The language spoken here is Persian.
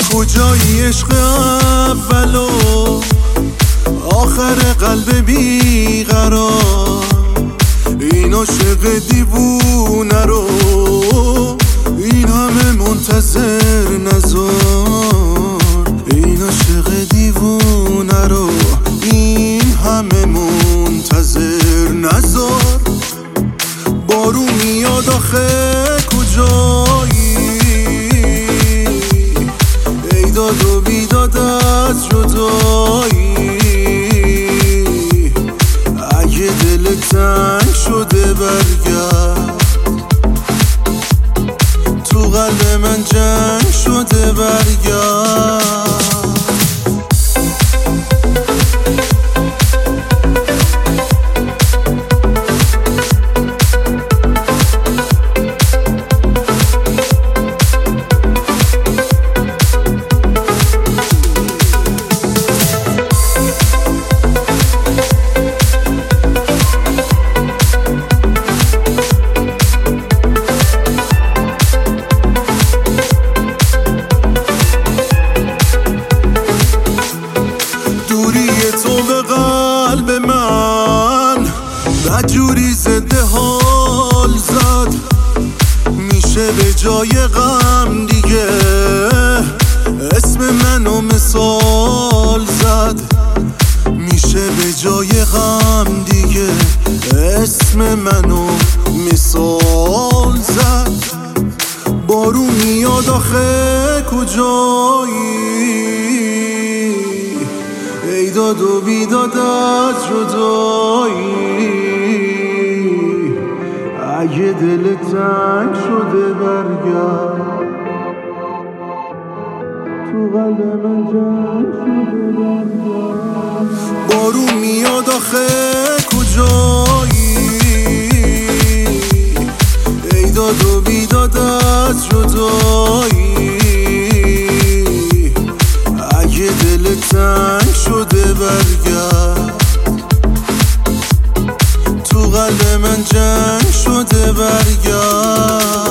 کجایی عشق اول و آخر قلب بیقرار؟ این عاشق دیوونه رو این همه منتظر نذار. این عاشق دیوونه رو این همه منتظر نذار. بارون میاد آخه کجایی؟ ای داد و بیداد از جدایی. اگه دل تنگ شده برگرد، تو قلب من جنگ شده برگرد. تو به قلب من بدجوری زده حال زد. میشه به جای غم دیگه اسم منو مثال زد. میشه به جای غم دیگه اسم منو مثال زد. بارون میاد آخه کجایی؟ ای داد و بیداد از جدایی. اگه دل تنگ شده برگرد، تو قلب من جنگ شده برگرد. بارون میاد آخه کجایی؟ ای داد و بیداد از جدایی. اگه دل تنگ شده برگرد، تو قلب من جنگ شده برگرد.